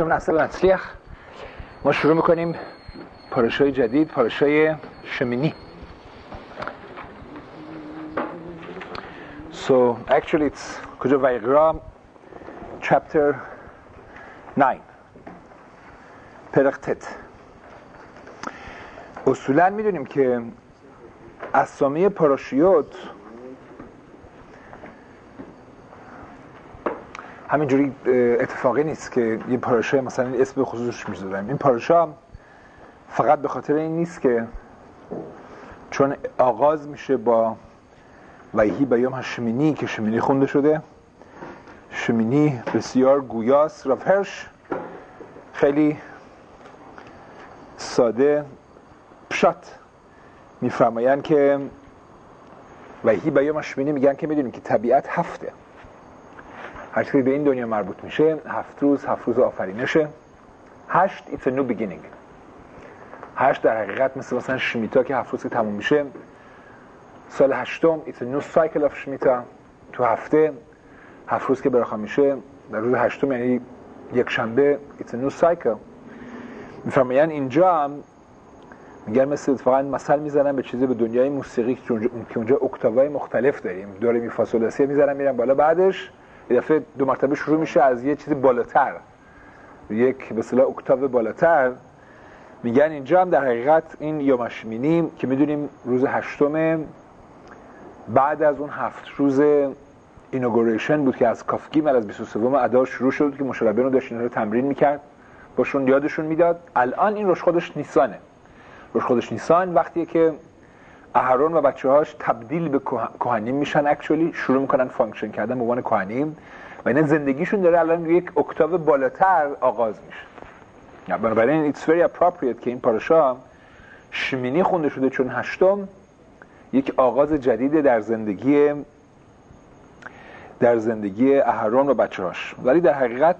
نسل نسلیخ ما شروع میکنیم پاراشای جدید، پاراشای شمینی. So actually it's کجا ویقرا chapter 9 پرختت. اصولا میدونیم که اسامی پاراشیوت همینجوری اتفاقی نیست که یه پاراشا مثلا اسم به خصوصش میذاریم. این پاراشا فقط به خاطر این نیست که چون آغاز میشه با ویهی بیام هشمینی که شمینی خونده شده. شمینی بسیار گویاست. راف هرش خیلی ساده پشت میفرمایند که ویهی بیام هشمینی میگن که میدونیم که طبیعت هفته، هر چیزی به این دنیا مربوط میشه 7 روز آفرینشه. 8 it's a new beginning. 8 در حقیقت مثلا شمیتا که 7 روز که تموم میشه، سال 8 it's a new cycle of شمیتا. تو هفته 7 روز که براخا میشه، در روز 8 یعنی یک شنبه it's a new cycle. میفرماین اینجا هم میگن مثل اتفاقا مثل میزنن به چیزی به دنیای موسیقی که اونجا اکتاوهای مختلف داریم، دوره می فا سول لا سی میذارن میرن بالا، بعدش یه دفعه 2 مرتبه شروع میشه از یه چیز بالاتر، یک به اصطلاح اکتاو بالاتر. میگن اینجا هم در حقیقت این یوم هشمینی که میدونیم روز 8 بعد از اون 7 روز اینوگوریشن بود که از کافگیم از 23 ادار شروع شد که مشربیان رو داشت اینا رو تمرین میکرد، باشون یادشون میداد. الان این روش خودش نیسانه. روش خودش نیسان وقتیه که اهرون و بچه‌هاش تبدیل به کهنیم میشن، اکچولی شروع میکنن فانکشن کردن به عنوان کهنیم و اینا زندگیشون داره الان یک اکتاو بالاتر آغاز میشه. بنابراین it's very appropriate که این پاراشا شمینی خونده شده چون 8 یک آغاز جدیده در زندگی اهرون و بچه‌هاش. ولی در حقیقت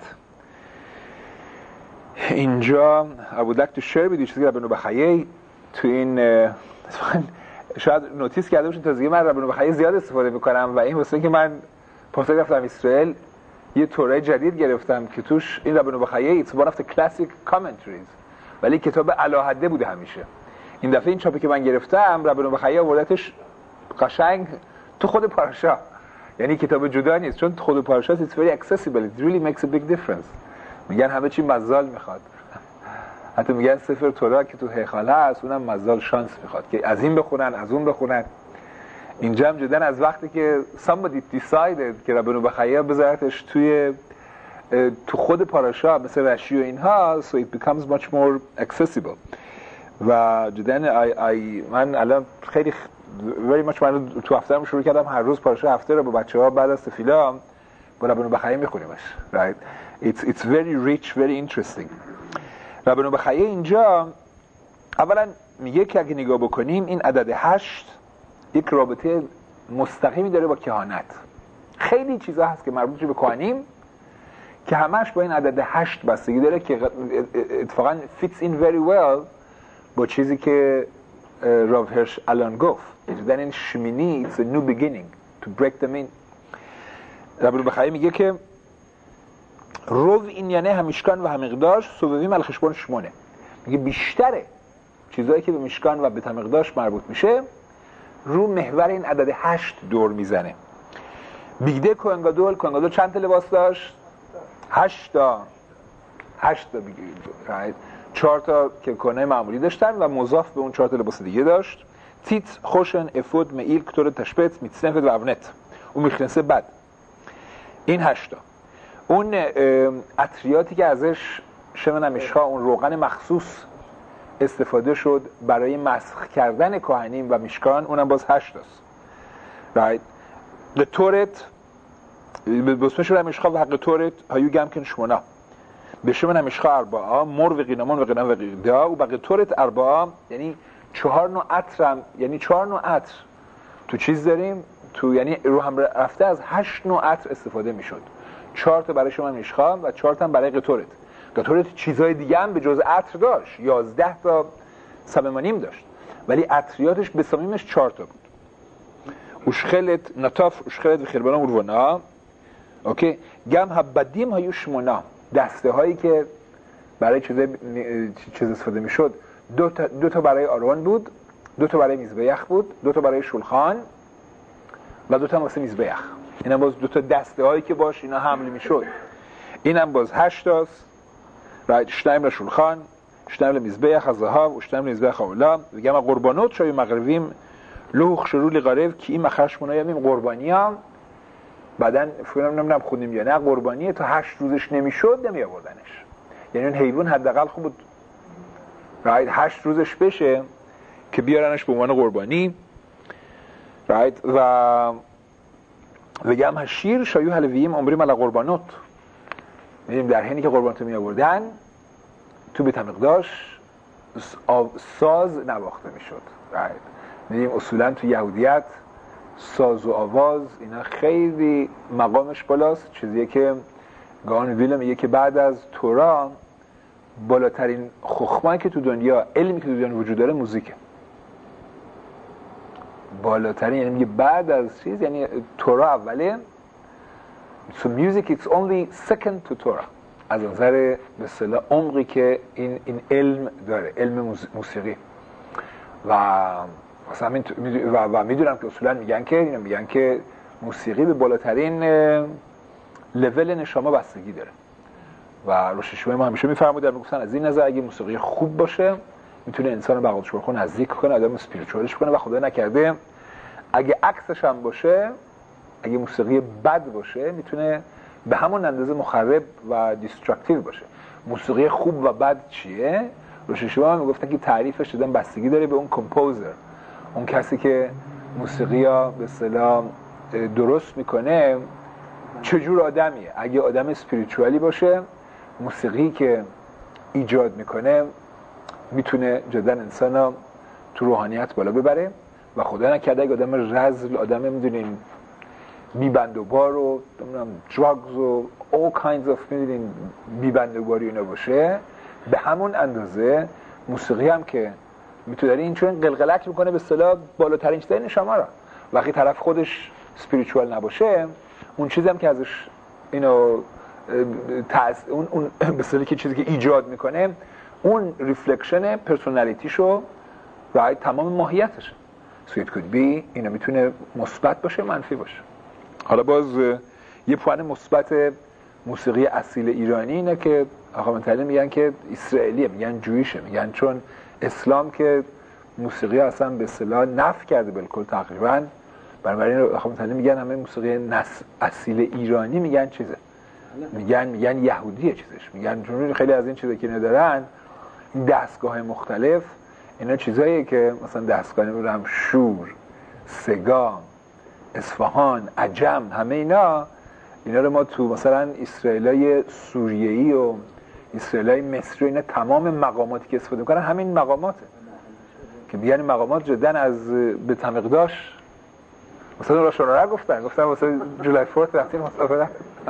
اینجا I would like to share with you چیزی که ربنو بخیه تو این شاید نوتیس کرده باشین تازگی من ربنو بخیه زیاد استفاده میکنم و این واسه که من پارسال رفتم اسرائیل یه توره جدید گرفتم که توش این ربنو بخیه it's one of the classic commentaries، ولی کتاب علاحده بوده همیشه. این دفعه این چاپی که من گرفتم ربنو بخیه آوردتش قشنگ تو خود پاراشا، یعنی کتاب جدا نیست، چون خود پاراشا it's very accessible, it really makes a big difference. میگن همه چی مزال میخواد، حتی میگن سفر تورا که تو هیکل هست اونم مزال شانس میخواد که از این بخونن از اون بخونن. اینجا هم جدن از وقتی که somebody decided که ربنو بخیه بذارتش تو خود پاراشا مثل رشی و اینها so it becomes much more accessible. و جدن من الان خیلی very much من تو هفته‌ام شروع کردم هر روز پاراشا هفته رو با بچه‌ها بعد از تفیلا با ربنو بخیه میخونیمش. right it's very rich, very interesting. ربنو بخیه اینجا اولا میگه که اگه نگاه بکنیم این عدد 8 یک رابطه مستقیمی داره با کهانت. خیلی چیزا هست که مربوط به کهانیم که همش با این عدد 8 بستگی داره که اتفاقا fits in very well با چیزی که راف هرش الان گفت. یعنی این شمینی it's a new beginning to break them in. ربنو بخیه میگه که رو این یعنی همیشکان و همیقداش سوبویم الخشبان شمونه. میگه بیشتره چیزایی که به میشکان و به تمقداش مربوط میشه رو محور این عدد 8 دور میزنه. بیگده کوهنگادول چند تا لباس داشت؟ 8 تا بگیرید. 4 تا که کنه معمولی داشتن و مضاف به اون 4 تا لباس دیگه داشت. تیت، خوشن، افود، میل، کتور تشبت، میتسنفت و اونت. اون میخنسه بد. این 8 تا. اون عطریاتی که ازش شمنمشها اون روغن مخصوص استفاده شد برای مسخ کردن کهنیم و میشکان اونم باز 8 است. right قطورت بسم شمنمشها و حق قطورت هایو گمکن شمونا به شمنمشها 4 مر و قینامان و قینام و قیدا و قطورت 4 یعنی 4 نوع عطر، یعنی 4 نوع عطر تو چیز داریم تو، یعنی رو هم رفته از 8 نوع عطر استفاده میشد. 4 تا برای شما میشخام و 4 تا برای قطورت. قطورت چیزهای دیگه هم به جز عطر داشت، 11 تا سممانیم داشت، ولی عطریاتش به صمیمش 4 تا بود. اشخلت نطاف اشخلت و خربانا مروانا. اوکی گم هبدیم هایو شمونا، دسته هایی که برای چیز استفاده میشد، دو تا برای آرون بود، 2 تا برای میزبیخ بود، 2 تا برای شولخان و 2 تا واسه میزبیخ. اینا باز 2 تا دسته هایی که باش اینا حمل میشد. اینم باز 8 تاست. رایت شتایم لشولخان، شتایم لمیزبیخ الذهب و شتایم لمیزبیخ العلا. میگم قربانات شوی مغربیم لوخ شروع لغارب که این مخرش منایم قربانیام بعدن فکر نمیدونم خونیم یا نه قربانی تا 8 روزش نمیشد نمی آوردنش. یعنی اون حیوان حداقل خوب بود رایت 8 روزش بشه که بیارنش به عنوان قربانی. رایت و بگم هشیر شایو حلویم عمریم علی قربانات. می‌بینیم در حینی که قربانات می آوردن تو بیت المقدس ساز نواخته میشد. رایت می‌بینیم اصولا تو یهودیت ساز و آواز اینا خیلی مقامش بالاست. چیزیه که گاهان ویل میگه که بعد از تورا بالاترین خخمه‌ای که تو دنیا، علمی که تو دنیا وجود داره موزیکه. بالاترین، یعنی میگه بعد از چیز، یعنی تورا اوله. So music it's only second to Torah. از نظر به اصطلاح عمقی که این علم داره، علم موسیقی. و مثلا و میدونم که اصولا میگن که موسیقی به بالاترین لول نشامه بستگی داره. و روش هاشیمه ما همیشه میفرمودن میگفتن از این نظر اگه موسیقی خوب باشه میتونه انسان رو به قدس برخون نزدیک کنه، آدم اسپریچوالش کنه، و خدا نکرده اگه عکسش هم باشه، اگه موسیقی بد باشه میتونه به همون اندازه مخرب و دیستراکتیو باشه. موسیقی خوب و بد چیه؟ روش هاشیمه میگفتن که تعریفش دادن بستگی داره به اون کمپوزر، اون کسی که موسیقی ها به اصطلاح درست میکنه چجور آدمیه. اگه آدم اسپریچوالی باشه موسیقی که ایجاد میکنه میتونه جدا انسان رو تو روحانیت بالا ببره. و خدا نکرده اگه آدم رذل، آدم میدونین بیبندوبار و drugs و all kinds of میدونین بیبندوباری اینا باشه، به همون اندازه موسیقی هم که میتونه این چون قلقلک میکنه به اصطلاح بالاترین چیزای نشما را. وقتی طرف خودش اسپریچوال نباشه، اون چیزی هم که ازش اینو اون به اصطلاح که چیزی که ایجاد میکنه اون ریفلکشن پرسونالیتیشو و تمام ماهیتشه. سویت could be اینا میتونه مثبت باشه، منفی باشه. حالا باز یه پوان مثبت موسیقی اصیل ایرانی اینه که آقا متعلم میگن که اسرائیلیه، میگن جویشه، میگن چون اسلام که موسیقی اصلا به اصطلاح نفی کرده بالکل تقریبا، بنابراین آقا متعلم میگن همه موسیقی اصیل ایرانی میگن چیزه، میگن یهودیه چیزش، میگن چون خیلی از این چیزا که ندارن این دستگاه مختلف اینا چیزاییه که مثلا دستگاه نمیدونم شور، سگام، اصفهان، عجم، همه اینا رو ما تو مثلا اسرائیلای سوریه‌ای و اسرائیلای مصری اینا تمام مقاماتی که استفاده میکنن همین مقاماته که میگن مقامات جدن از بیت المقدس. مثلا را شورا گفتن مثلا جولای 4 رفتیم مسافرت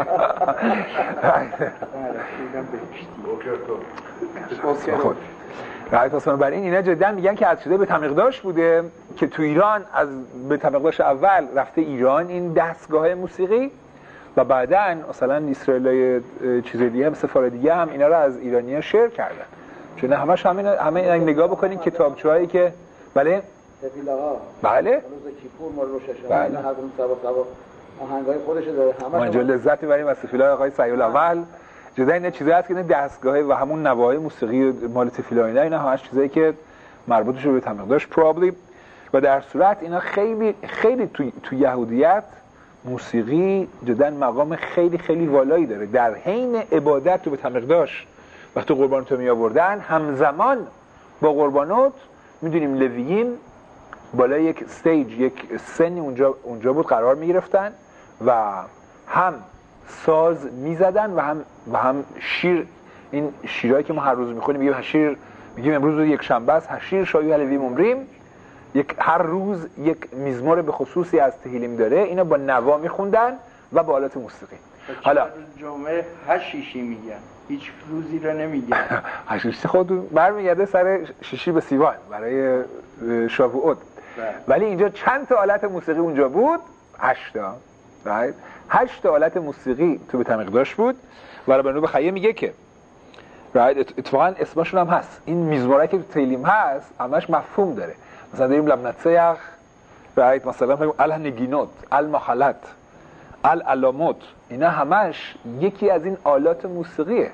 رایت اصلا برای اینا جدا میگن که از شده بیت المقدس بوده که تو ایران از بیت المقدس اول رفته ایران این دستگاه موسیقی و بعداً مثلا اسرائیلای چیز دیگه هم سفاره دیگه هم اینا رو از ایرانی‌ها شیر کردن. چون همش همه نگاه بکنین کتابچه‌هایی که بله بله روز کیپور مال روش هاشیمه هر کدوم سبا آهنگای خودش داره، همه ما اینجا لذت می‌بریم از تفیلای آقای سعیل اول. جدا این چیزایی هست که این دستگاه و همون نواهای موسیقی مال تفیلای اینا همش چیزایی که مربوط شده به بیت المقدس probably. و در صورت اینا خیلی خیلی تو یهودیت موسیقی جدا مقام خیلی خیلی والایی داره. در حین عبادت تو بیت المقدس وقتی قربانات می آوردن همزمان با قربانات میدونیم لویین بالا یک استیج، یک سنی اونجا بود قرار می گرفتن و هم ساز می زدن و هم شیر. این شیرهایی که ما هر روز میخونیم میگیم امروز یک شنبه است، شیر شایو لوی ممریم، هر روز یک مزمور به خصوصی از تهیلیم داره، اینا با نوا میخوندن و با آلات موسیقی. حالا جمعه هشیشی میگن، هیچ روزی رو نمیگن. هشیشی خود برمیگرده سر شیشی به سیوان برای شاوعود. ولی اینجا چند تا آلت موسیقی اونجا بود؟ 8 تا. 8 تا آلت موسیقی تو بیت المقدس بود. و ربنو بخیه میگه که اتفاقا اسمشون هم هست. این میزمارایی که تو تیلیم هست همش مفهوم داره. مثلا داریم لمنتسیخ، مثلا میگیم النگینوت، المحلت، العلامات، اینا همش یکی از این آلات موسیقیه.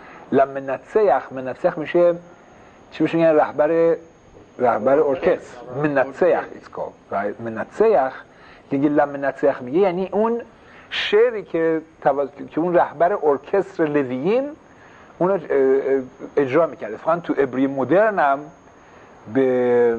منتسیخ میشه چی میشه؟ یعنی رهبر ارکستر. منتسیخ منتسیخ که لمنتسیخ میگه یعنی اون شعری که اون رهبر ارکستر لوییم اونو اجرا میکرده. فقط تو عبری مدرن هم به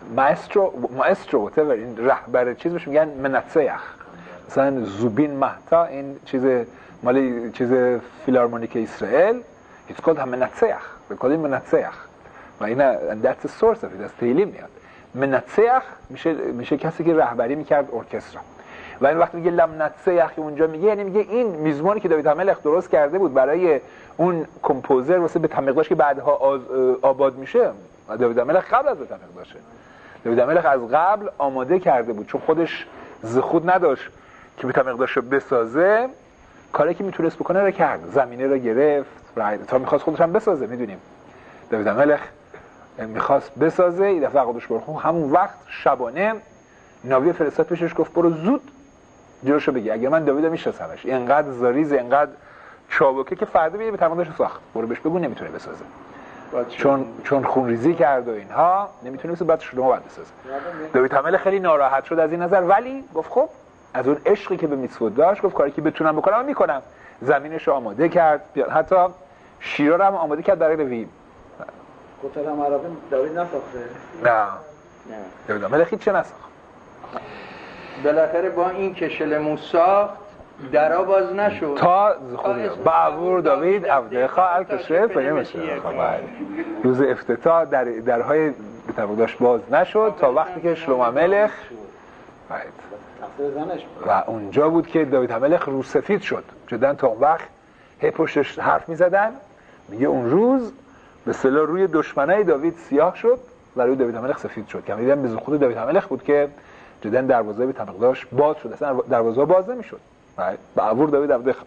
ماسترو این رهبر چیز بهش میگن منتسیخ. مثلا زوبین مهتا، این مالی چیز فیلارمونیک اسرائیل، it's called منتسیخ، به کلی منتسیخ و اینا that's the source of it، از تیلیم میاد. منتسیخ میشه کسی که رهبری میکرد ارکستر. و این وقتی میگه لمنتسیخ اونجا میگه یعنی میگه این میزمانی که داوید هملخ درست کرده بود برای اون کمپوزر واسه به تمقداش که بعدها آباد میشه. داوید هملخ قبل از به تمقداشه، داوید هملخ از قبل آماده کرده بود، چون خودش خود نداشت که به تمقداشو بسازه. کاری که میتونست بکنه رو کرد، زمینه رو گرفت تا میخواست خودش هم بسازه. میدونیم داوید هملخ میخواست بسازه، این دفعه قدش برخون همون وقت شبانه ناوی فرستاد پیشش، گفت برو زود جلوشو بگی، اگه من داویدو میشناسمش، اینقدر زاریز، اینقدر چابکه که فردا بیاد به تمامش ساخت، برو بهش بگو نمیتونه بسازه، چون خونریزی کرد و اینها نمیتونه بسازه، بعد شما باید بسازه. داوید هملخ خیلی ناراحت شد از این نظر، ولی گفت خب از اون عشقی که به میتسوت داشت گفت کاری که بتونم بکنم میکنم. زمینش رو آماده کرد، حتی شیرا رو هم آماده کرد برای لوییم. گفتم عربی داوید نساخته؟ نه داوید هملخ چه نساخت. بالاخره با این که شلمون ساخت درا باز نشد تا بعور داوید عبدخا الکشره فهمشه. روز افتتاح درهای تمقداش باز نشد تا وقتی که شلوم هملخ و اونجا بود که داوید هملخ رو سفید شد. جدا تا اون وقت هی پشتش حرف میزدن، میگه اون روز به اصطلاح روی دشمنای داوید سیاه شد و روی داوید هملخ سفید شد، که میگن به خود داوید هملخ بود که جدا دروازه به تمقداش باز شد، اصلا دروازه باز نمیشد. بعور داوید عبدخا.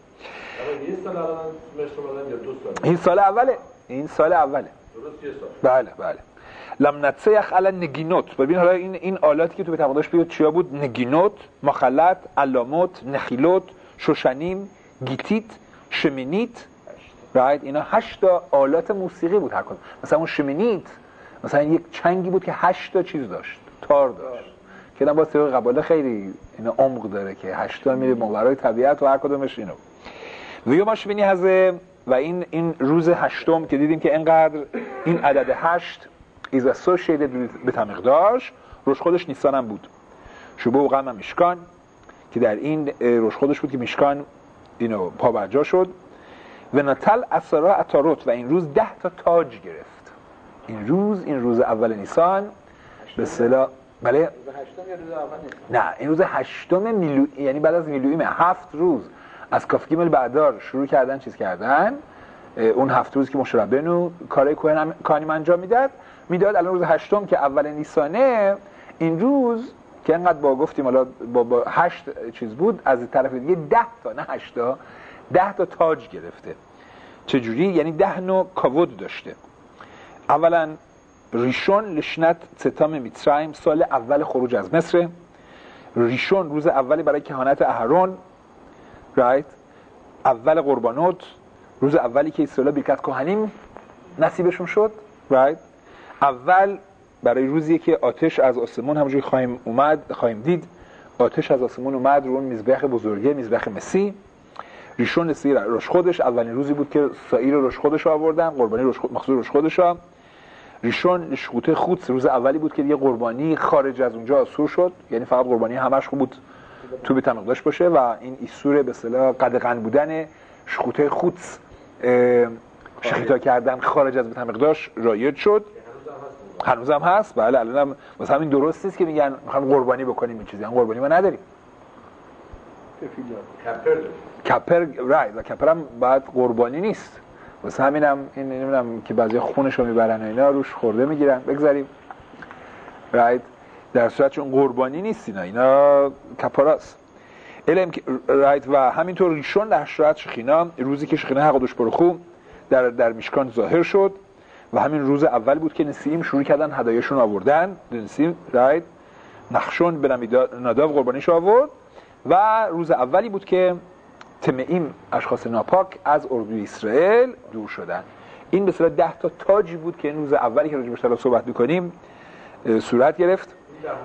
این سال اوله. این سال اوله. بله. لمنتسیخ علی نگینوت. ببین حالا این آلاتی که تو به تمقداش بیاد چیا بود؟ نگینوت، مخلت، علامات، نخیلوت، شوشنیم، گیتیت، شمینیت. اینا 8 تا آلات موسیقی بود هر کدوم. مثلا اون شمینیت مثلا یک چنگی بود که 8 تا چیز داشت، تار داشت. که با طریق قباله خیلی اینا عمق داره که 8 تا میره ماورای طبیعت و هر کدومش اینو. ویوماش بینی هزه و این روز 8م که دیدیم که اینقدر این عدد 8 is associated به تمقداش، روش خودش نیسان هم بود. شبه و غم میشکان که در این روش خودش بود که میشکان اینو پا برجا شد. و نتل اسرا اتاروت و این روز 10 تا تاج گرفت. این روز اول نیسان به اصطلاح بله نه این روز 8م یعنی بعد از میلوئیم 7 روز از کافگیمل بعدار شروع کردن چیز کردن. اون 7 روز که مشربنو کارای کهنیم انجام میداد. الان روز 8م که اول نیسانه، این روز که انقدر با گفتیم حالا با 8 چیز بود، از طرف دیگه 10 تا نه 8 تا 10 تا تاج گرفته. چجوری؟ یعنی 10 نوع کاود داشته. اولا ریشون لشنت ستام میترایم، سال اول خروج از مصر. ریشون روز اولی برای کهانت اهرون، اول قربانوت، روز اولی که اسرائیل بیرکت کهنیم نصیبشون شد. اول برای روزی که آتش از آسمون همونجوری خواهیم دید آتش از آسمون اومد رو اون مذبح بزرگه، مذبح مسی. ریشون لسیر روش خودش اولین روزی بود که سایر روش خودش آوردن، قربانی مخصوص روش خودش ها. ریشون شقوطه خودس روز اولی بود که دیگه قربانی خارج از اونجا اسور شد، یعنی فقط قربانی همش خوب بود تو بیت المقدس باشه و این ایسور به اصطلاح قدغن بودن شقوطه خودس شخیتا کردن خارج از بیت المقدس رایج شد. هنوزم هست. بله الانم واسه همین درست نیست که میگن میخوام قربانی بکنیم این چیزی، قربانی ما نداریم. کپر و کپر هم بعد قربانی نیست. واسه همینم این نمیدونم که بعضی خونشو میبرن و اینا روش خورده میگیرن. بگذاریم در صورت چون قربانی نیست اینا کپاراست. و همینطور ریشون در شرایط شخینا، روزی که شخینا حق دوش برخو در میشکان ظاهر شد و همین روز اول بود که نسیم شروع کردن هدایاشون آوردن. نسیم راید نخشون به ناداب قربانیش آورد و روز اولی بود که تمئیم اشخاص ناپاک از اردوی اسرائیل دور شدن. این به اصطلاح 10 تا تاجی بود که این روز اولی که راجعش الان صحبت می‌کنیم صورت گرفت.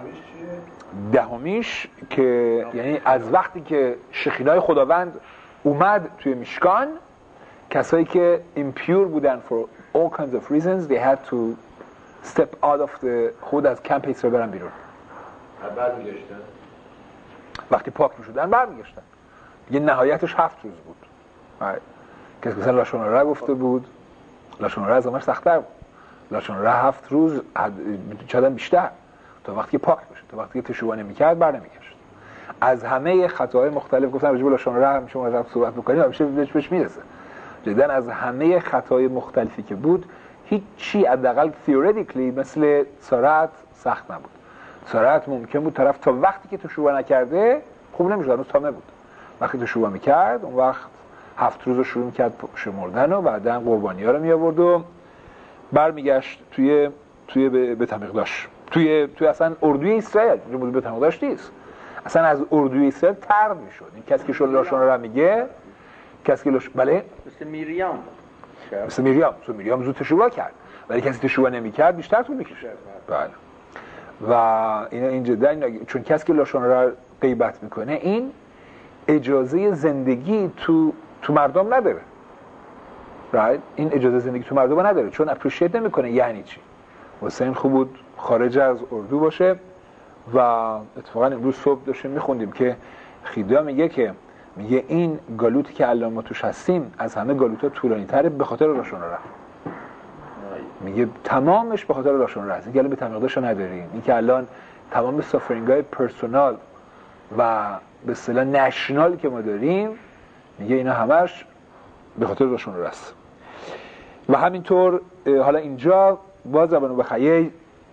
دهمیش که یعنی از وقتی که شخینای خداوند اومد توی میشکان، کسایی که impure بودن for all kinds of reasons they had to step out of the خود از کمپ اسرائیل برن بیرون. برمیگشتن وقتی پاک میشدن برمیگشتن. یه نهایتش 7 روز بود. کسی مثلا لاشون را گفته بود، لاشون را از همش سخت‌تر بود. لاشون را 7 روز چقدر بیشتر تا وقتی که پاک بشه، تا وقتی که تشویق نمی‌کرد برنمیگشت. از همه خطاهای مختلف گفتن راجع به لاشون را همیشه ما صحبت می‌کنیم، همیشه بهش میرسه. جداً از همه خطاهای مختلفی که بود، هیچی حداقل theoretically مثل صراحت سخت نبود. صراحت ممکن بود طرف تا وقتی که تشویق نکرده خوب نمی‌شد، هنوز تامه بود. وقتی تشویق می‌کرد اون وقت 7 روز رو شروع می‌کرد شمردن و بعداً قربانی‌ها رو می‌آورد و برمیگشت توی بیت المقدس. توی اصلا اردوی اسرائیل، جمهوری بیت المقدس نیست. اصلا از اردوی اسرائیل طرد می‌شد. این کسی که شلاشون رو میگه، کسی که بله مثل میریام زود تشویق کرد، ولی کسی تشویق نمی‌کرد بیشتر طول می‌کشه. بله. و این جدا چون کسی که لاشون را غیبت میکنه این اجازه زندگی تو مردم نداره. right؟ این اجازه زندگی تو مردم نداره چون اپریشیت نمیکنه. یعنی چی؟ واسه این خوب بود خارج از اردو باشه. و اتفاقا امروز صبح داشتیم میخوندیم که خیدا میگه این گالوتی که الان ما توش هستیم از همه گالوتا طولانی تره به خاطر لاشون را. میگه تمامش به خاطر لاشون را هست. این که الان به تمیقداشو نداریم، این که الان تمام سافرینگ‌های پرسونال و به اصطلاح نشنال که ما داریم، میگه اینا همش به خاطر لاشون را است. و همینطور حالا اینجا باز زبانو بخیه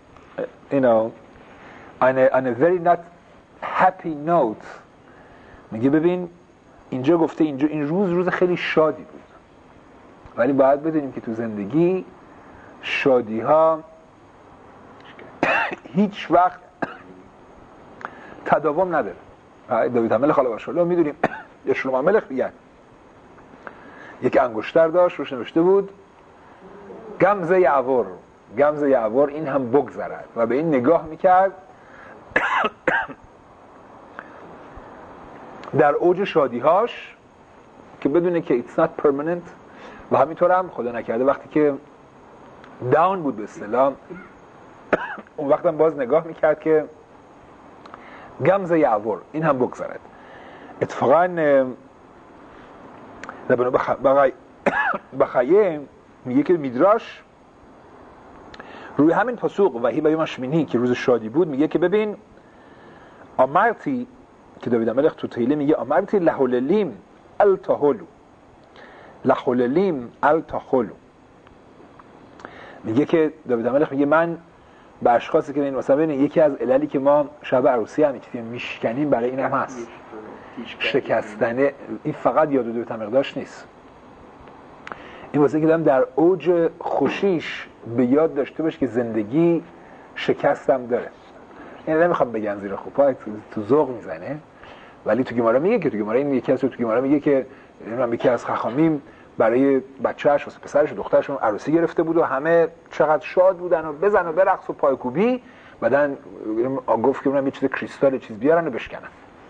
on a very not happy note میگه ببین اینجا گفته اینجا این روز خیلی شادی بود، ولی باید بدونیم که تو زندگی شادی ها هیچ وقت تداوم نداره. داوید الملک علیه السلام میدونیم یه شلوم الملک میگن یک انگشتر داشت روش نوشته بود گمزه یعور این هم بگذرد و به این نگاه میکرد در اوج شادیهاش که بدونه که it's not permanent. و همینطور هم خدا نکرده وقتی که داون بود به اصطلاح اون وقت هم باز نگاه میکرد که گمزه یعور این هم بگذرد. اتفاقا بخیه میگه که میدراش روی همین پاسوق وحی بیوم اشمینی که روز شادی بود میگه که ببین امرتی که داوید الملک تو تهیله میگه امرتی لحوللیم التحولو میگه که داوید الملک میگه من به اشخاصی که این مثلا ببین یکی از عللی که ما شب عروسی هم که میشکنیم برای این هم هست شکستنه. این فقط یاد داوید الملک نیست، این واسه که در اوج خوشیش به یاد داشته باشه که زندگی شکستم داره. این نمیخوام بگم زیر خوب تو ذوق میزنه، ولی تو گمارا میگه که این یکی از تو گمارا میگه که یکی از خخامیم برای بچه‌اش واسه پسرش و دخترشون عروسی گرفته بود و همه چقدر شاد بودن و بزن و برقص و پایکوبی، بعدن گفت که اونم یه چیز کریستال چیز بیارن و بشکنن.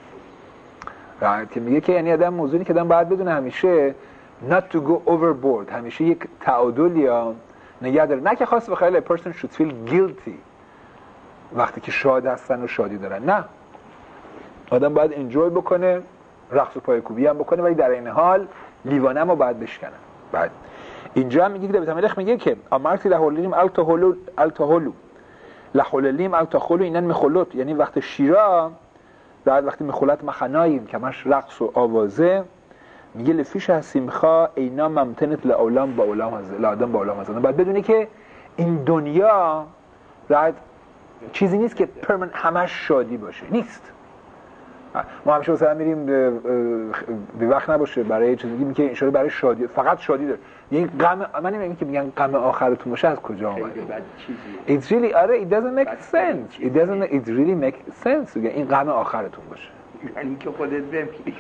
که میگه که یعنی آدم موضوعی که آدم باید بدونه همیشه not to go overboard، همیشه یک تعادل یا نگه داره، نه که خاص بخواد a person should feel guilty وقتی که شاد هستن و شادی دارن. نه، آدم باید انجوی بکنه، رقص و پایکوبی هم بکنه، ولی در این حال لیوانه ما باید بشکنه. بعد اینجا هم میگه که داوید الملک میگه که امرتی لحوللیم التحولو لحوللیم التحولو اینن مخلوط، یعنی وقت شیرا بعد وقتی مخلوط مخناییم که همش رقص و آوازه، میگه لفیش هستیمخا اینا ممتنت لعالم با علام هزده لعادم با علام هزده. باید بدونی که این دنیا راحت چیزی نیست که پرمننت همش شادی باشه، نیست. ما همیشه مثلا میریم بی وقت نباشه برای چیزی میگیم که ان شاءالله برای شادی، فقط شادی داره. یعنی غم، من نمیگم که میگن غم آخرتون باشه، از کجا اومده؟ It's really it doesn't make sense. It really make sense. این غم آخرتون باشه. یعنی که خودت بمیری.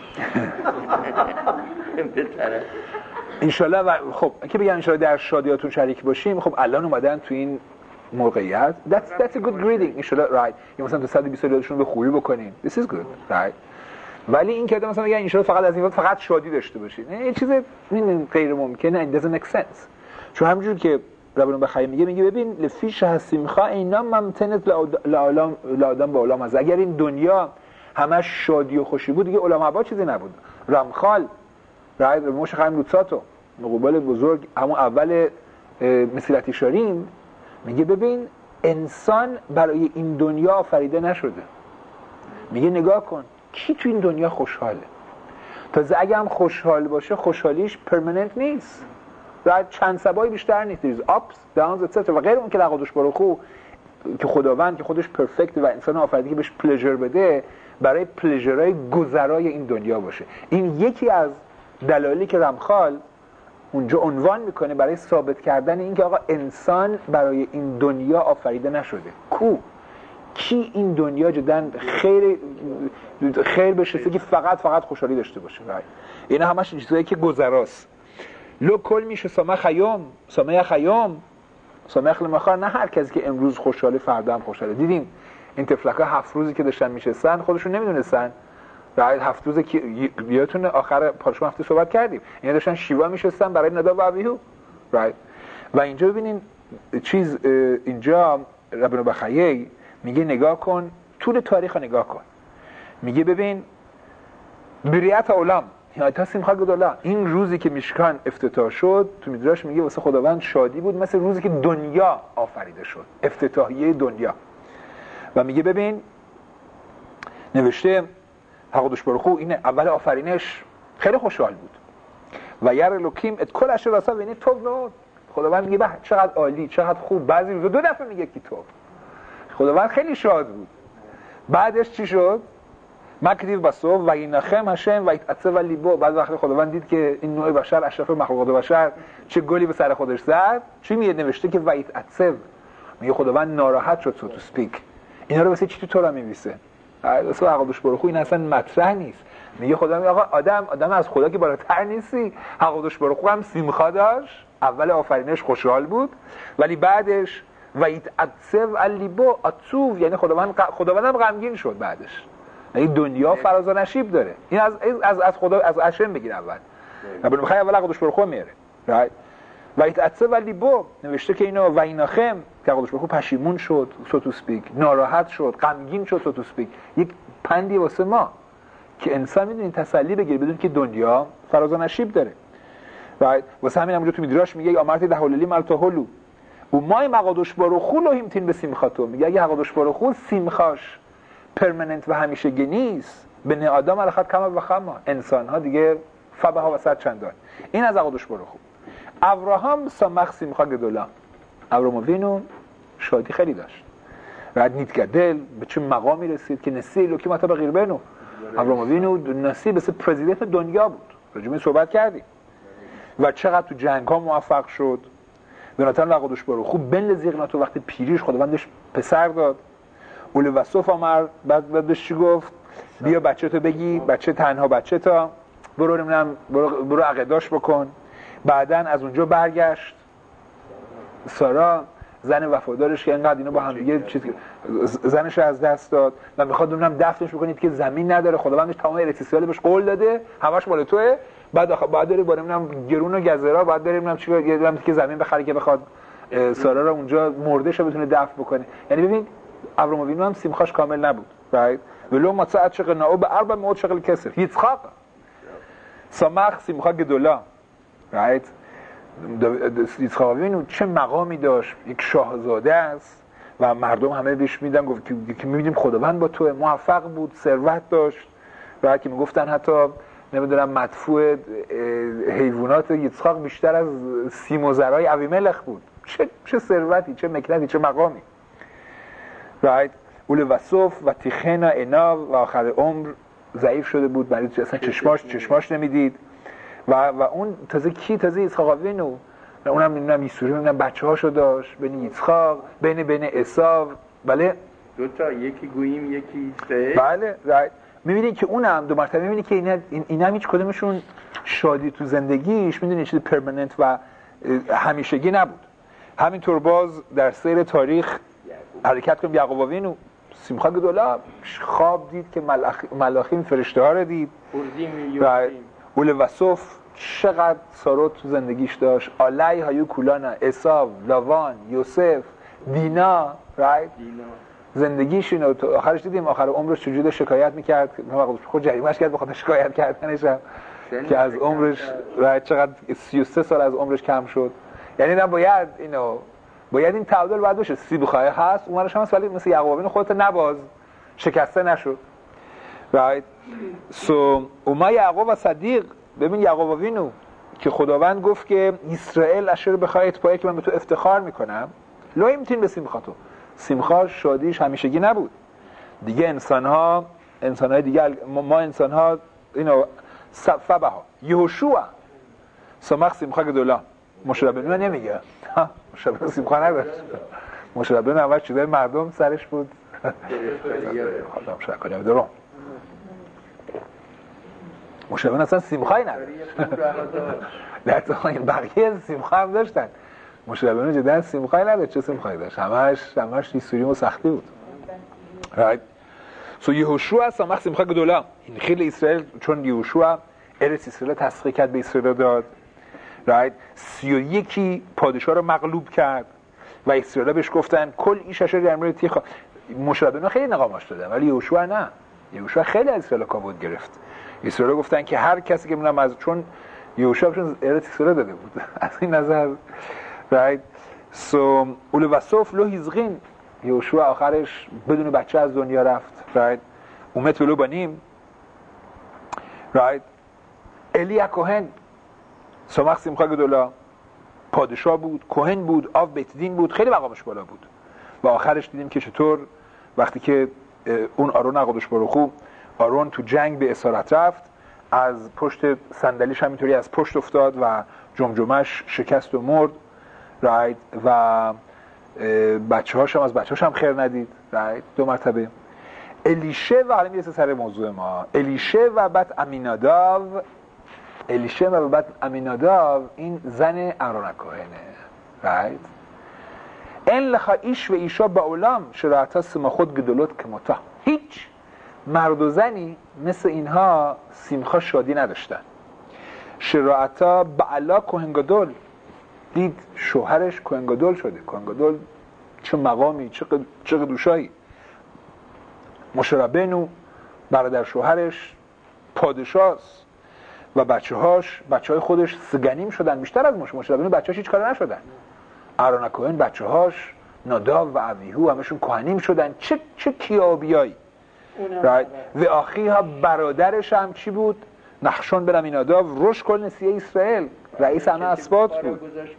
بهتره. ان شاءالله. و خب که بگم ان شاءالله در شادیاتون شریک باشیم. خب الان اومدن تو این موقعیت. That's a good greeting. ان شاءالله right. یا مثلا تو 120 سالشون به خوبی بکنین. This is good. Right. ولی این که مثلا میگن ان شاءالله فقط از این فقط شادی داشته باشین. این چیز غیر ممکنه. It doesn't make sense. چون همونجوری که ربنا بخیر میگه ببین لفیش هستیمخا اینا ممتنت لآدم با علام از اگر این دنیا همش شادی و خوشی بود دیگه علما با چیزی نبود. رمخال رای موش خیم روتساتو مقابل بزرگ همون اول مسیلتی شاریم میگه ببین انسان برای این دنیا آفریده نشده. میگه نگاه کن کی تو این دنیا خوشحاله؟ تازه اگه هم خوشحال باشه خوشحالیش پرمننت نیست. رای چند سبایی بیشتر نیست. there's ups downs etc. و غیر اون که لقدش برخو که خداوند که خودش پرفکت و انسان آفریده که بهش پلژر بده برای پلژرهای گذرای این دنیا باشه. این یکی از دلایلی که رمخال اونجا عنوان میکنه برای ثابت کردن این که آقا انسان برای این دنیا آفریده نشده. کی این دنیا جدن خیر بشه که فقط خوشحالی داشته باشه. اینا همش چیزایی که گذراست. لو کل میشه سامه خیام مخار. نه هر کسی که امروز خوشحاله فردا هم خوشحاله. دیدیم این تفلکا 7 روزی که داشتن میشستن خودشون نمیدونستن. بعد 7 روزه که یادتونه آخر پارشما هفته صحبت کردیم اینا داشتن شیوا میشستن برای ندا و ابیهو. و اینجا ببینین چیز اینجا ربنا بخیه میگه نگاه کن طول تاریخ نگاه کن. میگه ببین بریت علام تا سیمخا گدولا این روزی که میشکان افتتاح شد تو میدراش میگه واسه خداوند شادی بود مثل روزی که دنیا آفریده شد، افتتاحیه دنیا. و میگه ببین نوشته حقدش برخو این اول آفرینش خیلی خوشحال بود و یر لوکیم ات کل اشر راسا وینی توب نود. خداوند میگه به چقدر عالی چقدر خوب. بعضی روزا 2 دفعه میگه کی توب. خداوند خیلی شاد بود. بعدش چی شد؟ مکدیو بسو و اینخم هشم و اتعصب و لیبو. بعد وقتی خداوند دید که این نوع بشر اشرف مخلوقات بشر چه گلی به سر خودش زد چی میگه؟ نوشته که و اتعصب میگه خداوند ناراحت شد تو سپیک. اینا رو واسه چی تو تورا می‌نویسه؟ واسه عقدش برخو این اصلا مطرح نیست. میگه خدا میگه آقا آدم از خدا که بالاتر نیستی. عقدش برخو هم سیمخا داشت، اول آفرینش خوشحال بود ولی بعدش و اتعصب علیبو اتوف یعنی خداوندم غمگین شد بعدش. این دنیا فراز و نشیب داره. این از خدا از اشم بگیر اول. ربنا بخیر اول عقدش برخو میاره. و اتعصب علیبو نوشته که اینو و ایناخم که عقدش برخو پشیمون شد سو تو سپیک، ناراحت شد، غمگین شد سو تو سپیک. یک پندی واسه ما که انسان میدونین تسلی بگیره بدون که دنیا فراز و نشیب داره. و واسه همین اونجا تو میدراش میگه امرت دهولی ملتهلو و مای مقادش برخو لوهیم تین به سیمخاتو. میگه اگه عقدش برخو سیمخاش پرمننت و همیشگی نیست بنی آدم الخط کما و خما انسان ها دیگه فبها و صد چندان. این از عقدش برخو. ابراهام سامخ سیمخا گدولا. ابراهیم شادی خیلی داشت. بعد نیتگدل به چه مقامی رسید که نسی لوکی مطلب غیر بنو. ابراهیم نسی مثل پرزیدنت دنیا بود. راجع به صحبت کردیم. و چقدر تو جنگ‌ها موفق شد. بناتن عقدش برخو بن زیغناتو وقتی پیریش خداوندش پسر داد. اول وصف آمر بعدش چی گفت؟ بیا بچه تو بگی بچه تنها بچه تا برو عقیداش بکن. بعدن از اونجا برگشت سارا زن وفادارش که اینقدر اینا با هم دیگه زنش از دست داد و میخواد ببینم دفنش بکنید که زمین نداره. خداوندش تمام ارتسیال بهش قول داده همش مال توئه. بعد داره ببینم گرون و گزرا بعد ببینم چی یه که زمین بخره که بخواد سارا رو اونجا مردهش رو بتونه دفن بکنه. یعنی ببین ابراهیم هم سیمخاش کامل نبود. right ولو مصعد شقناو به 400 شقل کسر یتخاق سامخ سیمخا گدولا. right یتخاقین چه مقامی داشت. یک شاهزاده است و مردم همه بهش میدن گفت که میبینیم خداوند با تو. موفق بود، ثروت داشت. right که میگفتن حتی نمیدونم مدفوع حیوانات یتخاق بیشتر از سیم و زرای ابیملخ بود. چه ثروتی، چه مکنتی، چه مقامی. right اول وصف و تیخنا انا و آخر عمر ضعیف شده بود، برای اصلا چشماش نمیدید و اون تازه اسحاق آوینو، اونم نمیدونم میسوری، نمیدونم بچه‌هاشو داشت بین ایسحاق بین عیسی. بله دو تا، یکی گوییم یکی سه. بله می‌بینید که اونم دو مرتبه می‌بینید که اینا هیچ کدومشون شادی تو زندگیش می‌دونید چیز پرمننت و همیشگی نبود. همینطور باز در سیر تاریخ حرکت کنیم، یعقوب آوینو سیمخا گدولا خواب دید که ملاخیم فرشته ها رو دید و اولوسوف چقدر سارو تو زندگیش داشت، آلی هایو کولانا، اساو، لاوان، یوسف، دینا زندگیش اینو آخرش دیدیم آخر عمرش چجوری شکایت میکرد، خود جریمهش کرد بخاطر شکایت کردنش که از عمرش چقدر 33 سال از عمرش کم شد. یعنی باید این تعادل باید بشه، سیب خواهی هست اونورش هم هست، ولی مثل یعقوب آوینو خودت نباز، شکسته نشو. اوما یعقوب و صدیق، ببین یعقوب آوینو که خداوند گفت که اسرائیل اشر بخواهید پایه که من به تو افتخار میکنم، لو میتین به سیمخا تو، سیمخا شادیش همیشگی نبود دیگه. انسان‌های دیگه، ما انسان‌ها فبها یهوشوا سمخ سیمخا گدولا، مشه ربینو نمیگه، مشه ربینو سیمخا نداشت، مشه ربینو اول چیزای مردم سرش بود. خودم شکر درو مشه ربینو اصلا سیمخایی نداشت، این بقیه سیمخا هم داشتن، مشه ربینو جدا سیمخایی نداشت. چه سیمخایی داشت؟ همش سوری و سختی بود. یهوشوا سمخ سیمخا گدولا، این خیلی اسرائیل، چون یهوشوا ارث اسرائیل تسخیر کرد به اسرائیل داد، 31 پادشاه رو مغلوب کرد و اسرائیل بهش گفتن کل این ششر درمیر تیخا. مشه ربینو خیلی نقاماش دادن ولی یهوشوا نه، یهوشوا خیلی از اسرائیل کاوت گرفت. اسرائیل گفتن که هر کسی که می‌دونم از، چون یهوشوا چون ارث اسرائیل داده بود از این نظر اولوسوف لو هیزقین، یهوشوا آخرش بدون بچه از دنیا رفت. اومت ولو بانیم. الیا کوهن سمخ سیمخا گدولا پادشاه بود، کوهن بود، آو بیت دین بود، خیلی مقامش بالا بود و آخرش دیدیم که چطور وقتی که اون آرون قدش بروخو، آرون تو جنگ به اسارت رفت، از پشت صندلیش همینطوری از پشت افتاد و جمجمش شکست و مرد. و بچه‌هاش هم از بچه‌هاش هم خیر ندید. دو مرتبه الیشه و حالا میرسه سر موضوع ما، الیشه و بعد امیناداب. الیشه و بعد امیناداب این زن آرون کوهنه. این لخا ایش و ایشا با اولام شرایطا سما خود گدولت کموتا، هیچ مرد و زنی مثل اینها سیمخا شادی نداشتن. شرایطا بعلا کوهنگدول دید شوهرش کوهنگدول شده. کوهنگدول چه مقامی، چه قدوشایی. مشه ربینو برادر شوهرش پادشاست و بچه‌های خودش سگنیم شدن بیشتر از مشه ربینو. بچه‌هاش هیچ کار نشدن. آرون کوهن بچه‌هاش ناداب و ابیهو همشون کهنیم شدن. چه کیابیایی. و آخیها برادرش هم چی بود؟ نخشون بن امیناداب روش کل نسیه اسرائیل، رئیس همه اسباط بود.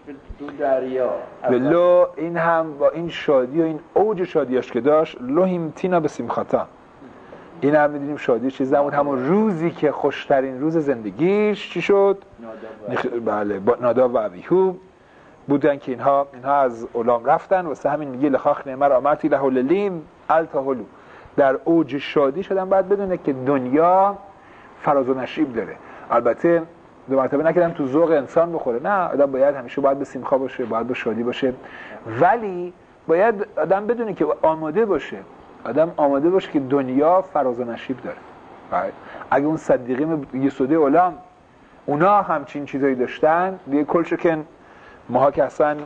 ولو این هم با این شادی و این اوج شادیاش که داشت، لوهیم تینا به سیمخاتا، این هم میدونیم شادی چیز نمود. همون روزی که خوشترین روز زندگیش چی شد؟ بله با ناداب و ابیهو بودن که اینها از اولام رفتن. واسه همین میگه لخاخ نعمر آمرتی لهو للیم التهولو، در اوج شادی شدن. باید بدونه که دنیا فراز و نشیب داره. البته دو مرتبه نکردم تو ذوق انسان بخوره، نه، آدم باید همیشه باید به سیمخا باشه، باید به شادی باشه، ولی باید آدم بدونه که آماده باشه که دنیا فراز و نشیب داره. اگه اون صدیقین یسوده اولام اونا همچین چیزایی داشتن، دیگه کل شکن ماها که اصلا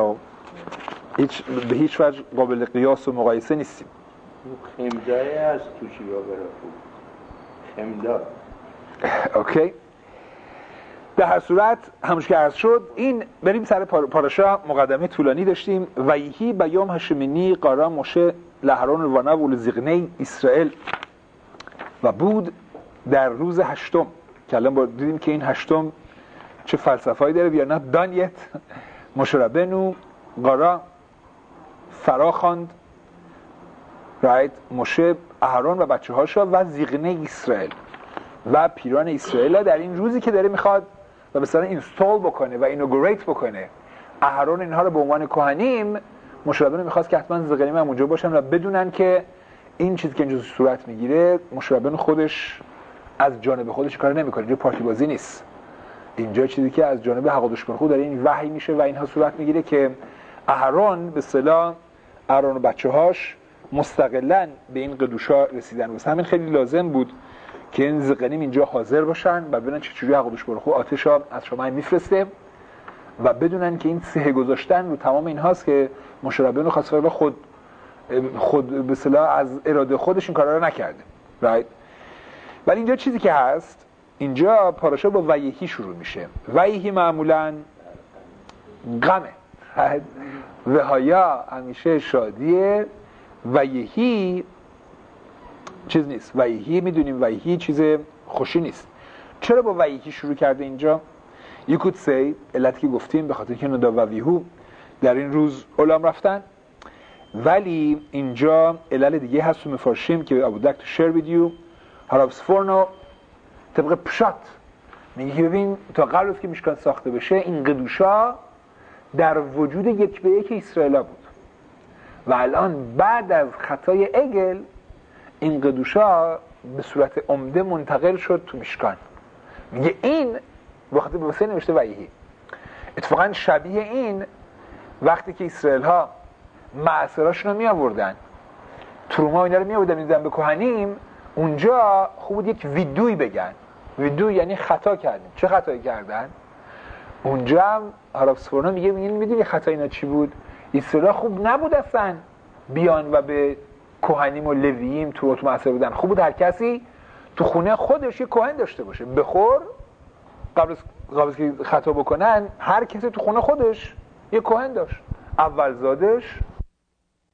به هیچ وجه قابل قیاس و مقایسه نیستیم. خمدای از توشی با برافو خمدا. اوکی، در هر صورت همونش که عرض شد، این بریم سر پاراشا. مقدمه طولانی داشتیم. ویهی بیام هشمینی قارا مشه لهران الوانا و لزیغنی اسرائیل، و بود در روز هشتم که الان دیدیم که این هشتم چه فلسفه‌ای داره یا نه. دانیت مشه ربینو قارا فرا خواند موشه اهرون و بچه‌هاشا و زیغنه اسرائیل و پیران اسرائیل در این روزی که داره میخواد و مثلا اینستال بکنه و اینوگوریت بکنه اهرون اینها رو به عنوان کهنیم، موشه ربیانو میخواست که حتما زیغنیم هم اونجا باشن و بدونن که این چیزی که اینجا صورت میگیره موشه ربیانو خودش از جانب خودش کار نمیکنه، اینجا پارتی بازی نیست، اینجا چیزی که از جانب حقادوش برخو داره این وحی میشه و اینها صورت میگیره که اهرون به اصطلاح اهرون و بچه‌هاش مستقلاً به این قدوشا رسیدن. واسه همین خیلی لازم بود که این زغنیم اینجا حاضر باشن و ببینن چجوری حقادوش برخو آتشا از شما میفرسته و بدونن که این سه گذاشتن رو تمام اینهاست که موشه ربیانو خاصه خود به اصطلاح از اراده خودش این کارا رو نکرده. ولی اینجا چیزی که هست، اینجا پاراشا با ویهی شروع میشه. ویهی معمولاً غمه، وهایا همیشه شادیه، ویهی چیز نیست. ویهی میدونیم ویهی چیز خوشی نیست. چرا با ویهی شروع کرده اینجا؟ یکوت سی علتی که گفتیم به خاطر که ندا و ویهو در این روز علام رفتن، ولی اینجا علل دیگه هست و مفارشیم که I would like to share with you. هاراب سفورنو طبق پشات میگه که ببین تا قبل از که میشکان ساخته بشه این قدوشا در وجود یک به یک اسرائیلا بود و الان بعد از خطای عگل این قدوشا به صورت عمده منتقل شد تو میشکان. میگه این وقتی به واسه نوشته وحیی اتفاقا شبیه این وقتی که اسرائیل ها معصراشون رو می آوردن تروما اینا رو می آوردن میدن به کهنیم، اونجا خوب بود یک ویدوی بگن. ویدوی یعنی خطا کردیم. چه خطایی کردن؟ اونجا هم هاراب سفورنا میگه میدونی خطا اینا چی بود؟ اسرائیل خوب نبود اصلا بیان و به کهنیم و لوییم تو معصر بودن. خوب بود هر کسی تو خونه خودش یه کهن داشته باشه، بخور قبل از که خطا بکنن هر کسی تو خونه خودش یه کهن داشت، اولزادش